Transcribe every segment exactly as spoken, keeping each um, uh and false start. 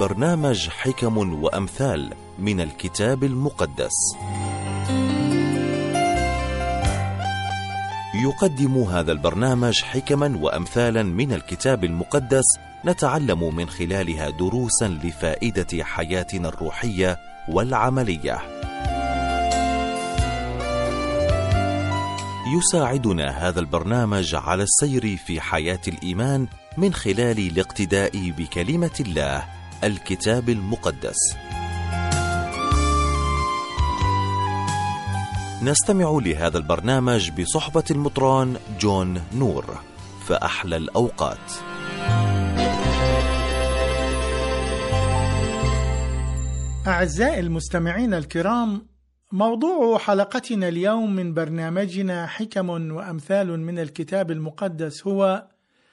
برنامج حكم وأمثال من الكتاب المقدس. يقدم هذا البرنامج حكما وأمثالا من الكتاب المقدس نتعلم من خلالها دروسا لفائدة حياتنا الروحية والعملية. يساعدنا هذا البرنامج على السير في حياة الإيمان من خلال الاقتداء بكلمة الله الكتاب المقدس. نستمع لهذا البرنامج بصحبة المطران جون نور. فأحلى الأوقات. أعزائي المستمعين الكرام، موضوع حلقتنا اليوم من برنامجنا حكم وأمثال من الكتاب المقدس هو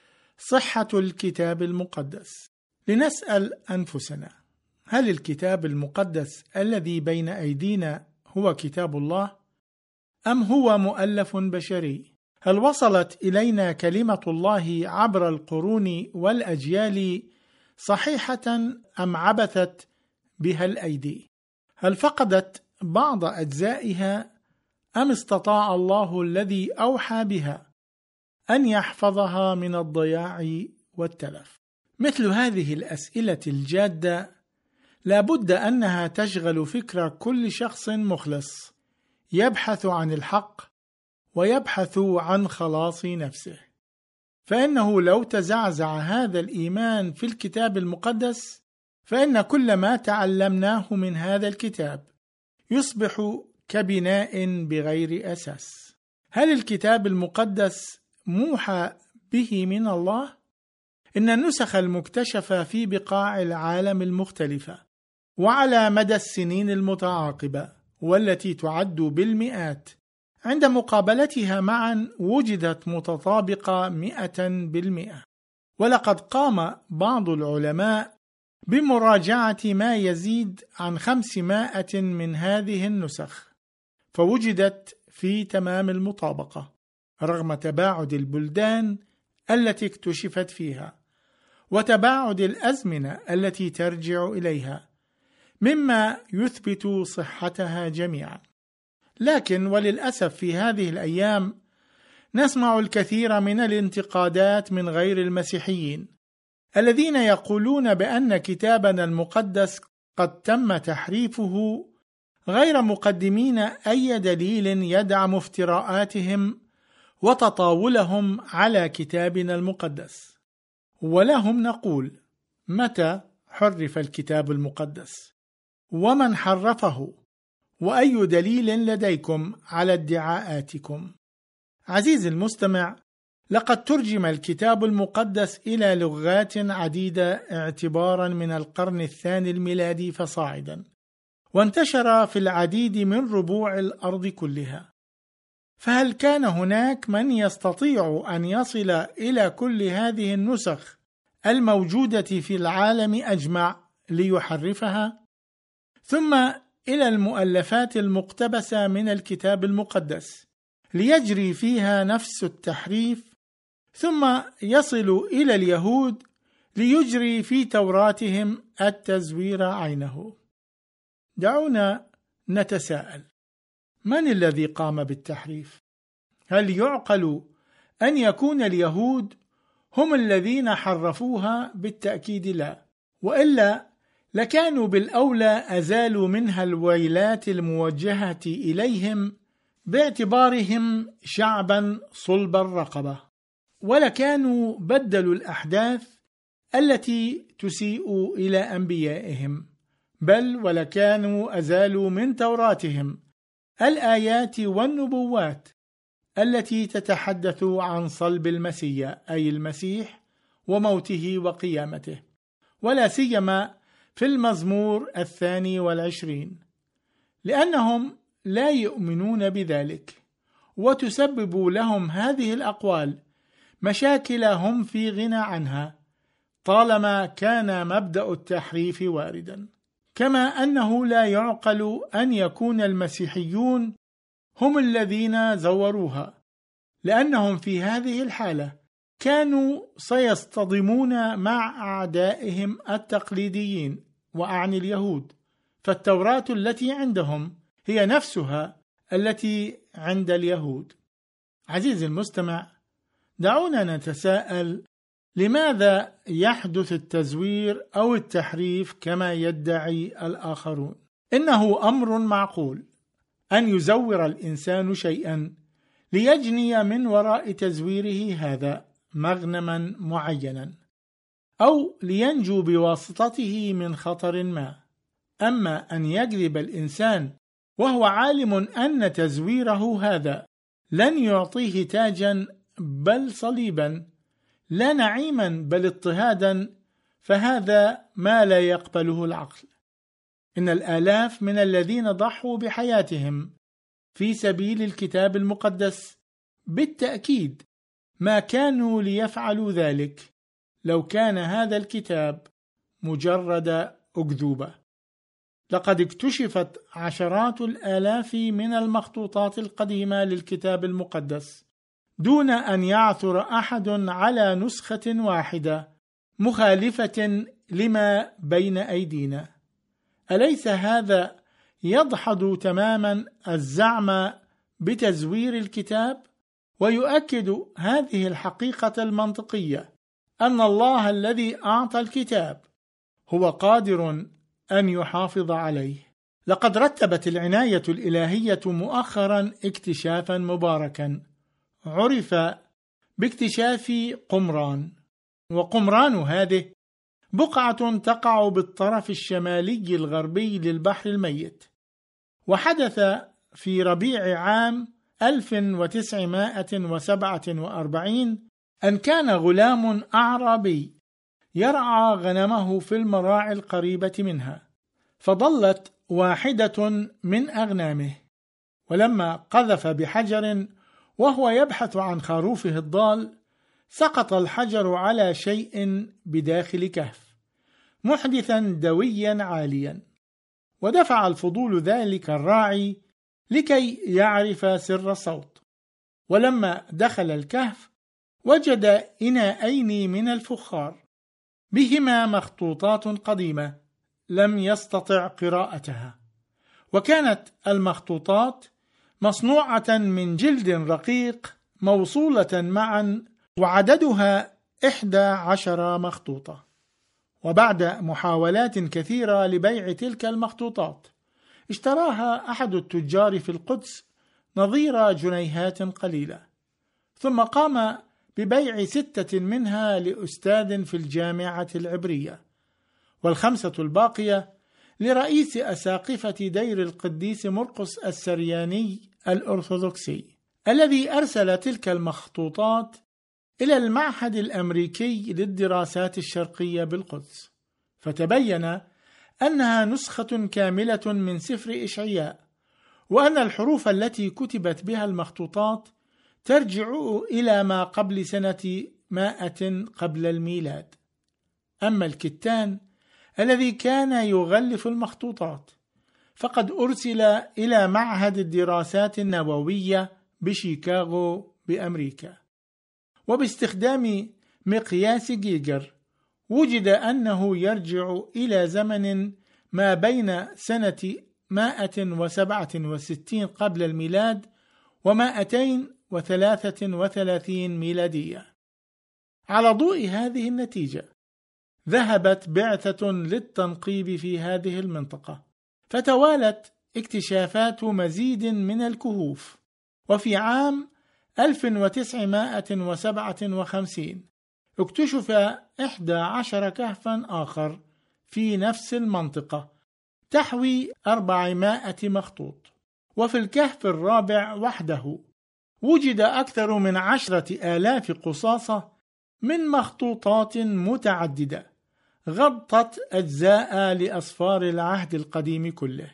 صحة الكتاب المقدس. لنسأل أنفسنا: هل الكتاب المقدس الذي بين أيدينا هو كتاب الله؟ أم هو مؤلف بشري؟ هل وصلت إلينا كلمة الله عبر القرون والأجيال صحيحة أم عبثت بها الأيدي؟ هل فقدت بعض أجزائها أم استطاع الله الذي أوحى بها أن يحفظها من الضياع والتلف؟ مثل هذه الأسئلة الجادة لا بد أنها تشغل فكر كل شخص مخلص يبحث عن الحق ويبحث عن خلاص نفسه، فإنه لو تزعزع هذا الإيمان في الكتاب المقدس فإن كل ما تعلمناه من هذا الكتاب يصبح كبناء بغير أساس. هل الكتاب المقدس موحى به من الله؟ إن النسخ المكتشفة في بقاع العالم المختلفة وعلى مدى السنين المتعاقبة والتي تعد بالمئات عند مقابلتها معا وجدت متطابقة مئة بالمئة. ولقد قام بعض العلماء بمراجعة ما يزيد عن خمسمائة من هذه النسخ، فوجدت في تمام المطابقة رغم تباعد البلدان التي اكتشفت فيها وتباعد الأزمنة التي ترجع إليها، مما يثبت صحتها جميعا. لكن وللأسف في هذه الأيام نسمع الكثير من الانتقادات من غير المسيحيين الذين يقولون بأن كتابنا المقدس قد تم تحريفه غير مقدمين أي دليل يدعم افتراءاتهم وتطاولهم على كتابنا المقدس. ولهم نقول: متى حرف الكتاب المقدس؟ ومن حرفه؟ وأي دليل لديكم على ادعاءاتكم؟ عزيزي المستمع، لقد ترجم الكتاب المقدس إلى لغات عديدة اعتبارا من القرن الثاني الميلادي فصاعدا، وانتشر في العديد من ربوع الأرض كلها. فهل كان هناك من يستطيع أن يصل إلى كل هذه النسخ الموجودة في العالم أجمع ليحرفها؟ ثم إلى المؤلفات المقتبسة من الكتاب المقدس ليجري فيها نفس التحريف، ثم يصل إلى اليهود ليجري في توراتهم التزوير عينه. دعونا نتساءل: من الذي قام بالتحريف؟ هل يعقل أن يكون اليهود هم الذين حرفوها؟ بالتأكيد لا، وإلا لكانوا بالأولى أزالوا منها الويلات الموجهة إليهم باعتبارهم شعبا صلب الرقبة، ولكانوا بدلوا الأحداث التي تسيء إلى أنبيائهم، بل ولكانوا أزالوا من توراتهم الآيات والنبوات التي تتحدث عن صلب المسيح، أي المسيح وموته وقيامته، ولا سيما في المزمور الثاني والعشرين، لأنهم لا يؤمنون بذلك، وتسبب لهم هذه الأقوال مشاكل هم في غنى عنها طالما كان مبدأ التحريف واردا. كما أنه لا يعقل أن يكون المسيحيون هم الذين زوروها، لأنهم في هذه الحالة كانوا سيصطدمون مع أعدائهم التقليديين وأعني اليهود، فالتوراة التي عندهم هي نفسها التي عند اليهود. عزيزي المستمع، دعونا نتساءل: لماذا يحدث التزوير أو التحريف كما يدعي الآخرون؟ إنه أمر معقول أن يزور الإنسان شيئا ليجني من وراء تزويره هذا مغنما معينا، أو لينجو بواسطته من خطر ما. أما أن يكذب الإنسان وهو عالم أن تزويره هذا لن يعطيه تاجا بل صليبا، لا نعيما بل اضطهادا، فهذا ما لا يقبله العقل. إن الآلاف من الذين ضحوا بحياتهم في سبيل الكتاب المقدس بالتأكيد ما كانوا ليفعلوا ذلك لو كان هذا الكتاب مجرد أكذوبة. لقد اكتشفت عشرات الآلاف من المخطوطات القديمة للكتاب المقدس دون أن يعثر أحد على نسخة واحدة مخالفة لما بين أيدينا. أليس هذا يدحض تماما الزعم بتزوير الكتاب؟ ويؤكد هذه الحقيقة المنطقية أن الله الذي أعطى الكتاب هو قادر أن يحافظ عليه. لقد رتبت العناية الإلهية مؤخرا اكتشافا مباركا عرف باكتشاف قمران، وقمران هذه بقعة تقع بالطرف الشمالي الغربي للبحر الميت، وحدث في ربيع عام ألف وتسعمائة وسبعة وأربعين أن كان غلام أعرابي يرعى غنمه في المراعي القريبة منها، فضلت واحدة من أغنامه، ولما قذف بحجر وهو يبحث عن خروفه الضال سقط الحجر على شيء بداخل كهف محدثا دويا عاليا، ودفع الفضول ذلك الراعي لكي يعرف سر الصوت. ولما دخل الكهف وجد إناءين من الفخار بهما مخطوطات قديمة لم يستطع قراءتها، وكانت المخطوطات مصنوعة من جلد رقيق موصولة معا، وعددها إحدى عشر مخطوطة. وبعد محاولات كثيرة لبيع تلك المخطوطات اشتراها أحد التجار في القدس نظير جنيهات قليلة، ثم قام ببيع ستة منها لأستاذ في الجامعة العبرية، والخمسة الباقية لرئيس أساقفة دير القديس مرقس السرياني الأرثوذكسي، الذي أرسل تلك المخطوطات إلى المعهد الأمريكي للدراسات الشرقية بالقدس، فتبين أنها نسخة كاملة من سفر إشعياء، وأن الحروف التي كتبت بها المخطوطات ترجع إلى ما قبل سنة مائة قبل الميلاد. أما الكتان الذي كان يغلف المخطوطات فقد أرسل إلى معهد الدراسات النووية بشيكاغو بأمريكا، وباستخدام مقياس جيجر وجد أنه يرجع إلى زمن ما بين سنة مائة وسبعة وستين قبل الميلاد ومائتين وثلاثة وثلاثين ميلادية. على ضوء هذه النتيجة ذهبت بعثة للتنقيب في هذه المنطقة، فتوالت اكتشافات مزيد من الكهوف، وفي عام ألف وتسعمائة وسبعة وخمسين اكتشف إحدى عشر كهفا آخر في نفس المنطقة تحوي أربعمائة مخطوط، وفي الكهف الرابع وحده وجد أكثر من عشرة آلاف قصاصة من مخطوطات متعددة غطت أجزاء لأسفار العهد القديم كله،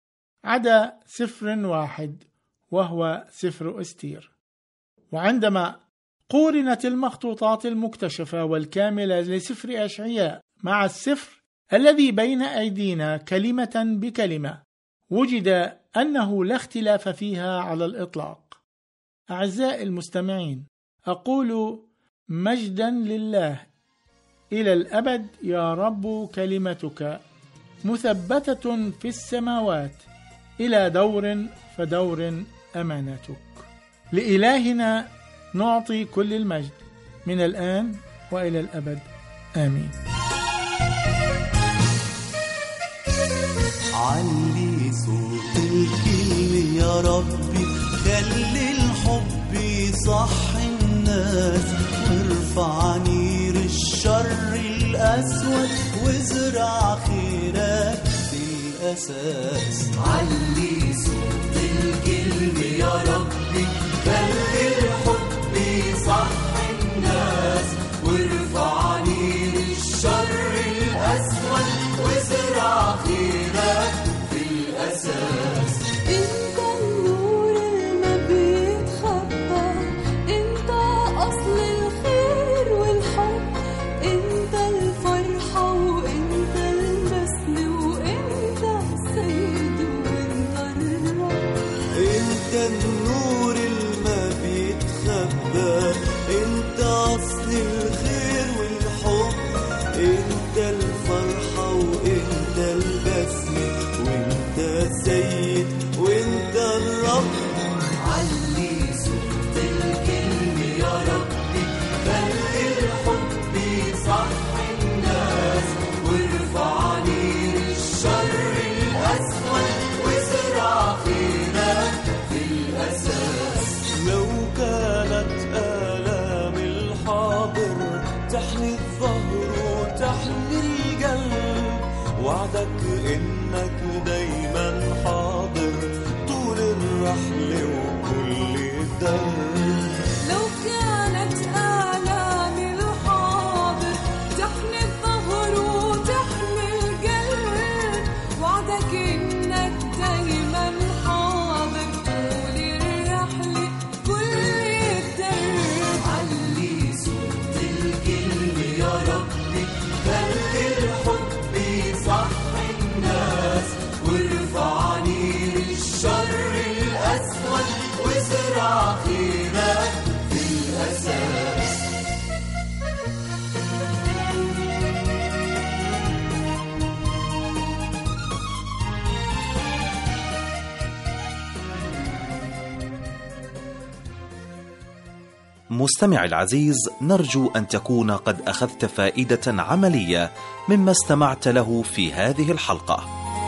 عدا سفر واحد وهو سفر أستير. وعندما قورنت المخطوطات المكتشفة والكاملة لسفر أشعياء مع السفر الذي بين أيدينا كلمة بكلمة، وجد أنه لا اختلاف فيها على الإطلاق. أعزائي المستمعين، أقول مجدا لله إلى الأبد يا رب كلمتك مثبتة في السماوات، إلى دور فدور أمانتك. لإلهنا نعطي كل المجد من الآن وإلى الأبد، آمين. علي صوت الكلمة يا ربي، خلي الحب يصحي الناس، وارفع نير الشر الأسود، وازرع خيرك بالأساس. علي صوت الكلمة يا ربي، خلي الحب يصحي الناس، وارفع نير الشر الأسود، وازرع خيرك بالأساس. انت النور اللي بيتخبى، انت أصل الخير والحب، انت الفرحة وانت النسل، وانت السيد وانت الرب. انت النور اللي بيتخبى، انت أصل الخير والحب، انت الفرحة وانت البسمة، وانت السيد وانت الرب. علي صوت الكلمة يا ربي، خلي الحب يصحي الناس، وارفع نير الشر الأسود، وازرع خيرك في الأساس. لو كانت آلام الحاضر تحني الظهر وتحني القلب، وعدك إنك دايما حاضر طول الرحلة وكل الدرب. لو كانت آلام الحاضر تحمي الظهر وتحمي القلب، وعدك إنك دايما حاضر طول الرحلة كل الدرب. علي صوت الكلمة يا ربي، خلي الحب يصحي الناس، وارفع نير الشر الأسود، وازرع خيرك في الأساس. مستمع العزيز، نرجو أن تكون قد أخذت فائدة عملية مما استمعت له في هذه الحلقة.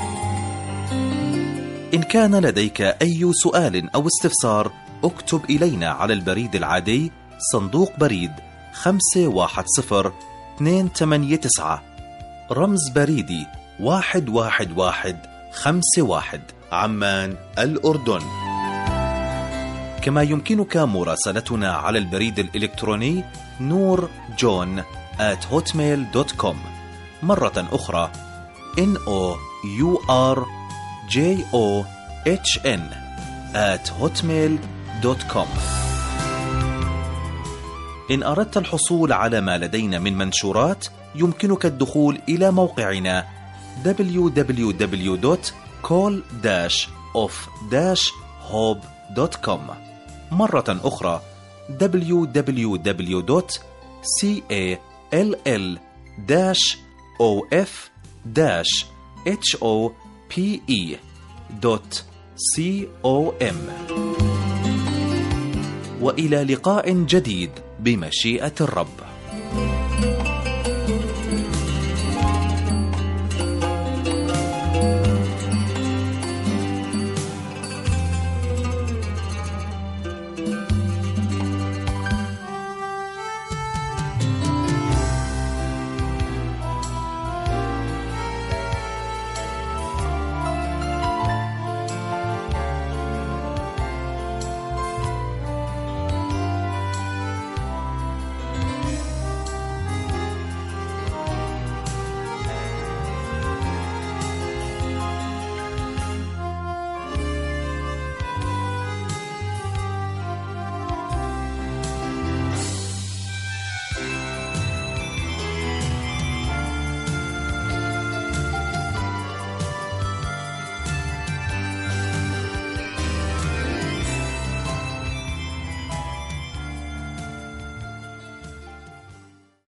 إن كان لديك أي سؤال أو استفسار، اكتب إلينا على البريد العادي صندوق بريد خمسة واحد صفر اثنين ثمانية تسعة، رمز بريدي واحد واحد واحد خمسة واحد، عمان الأردن. كما يمكنك مراسلتنا على البريد الإلكتروني نور جون آت هوتميل دوت كوم، مرة أخرى إن أو يو آر جي أو إتش إن آت هوتميل دوت كوم. إن أردت الحصول على ما لدينا من منشورات، يمكنك الدخول إلى موقعنا دبليو دبليو دبليو دوت كول داش أوف داش هوب دوت كوم، مرة أخرى دبليو دبليو دبليو دوت كول داش أوف داش هوب دوت كوم. وإلى لقاء جديد بمشيئة الرب.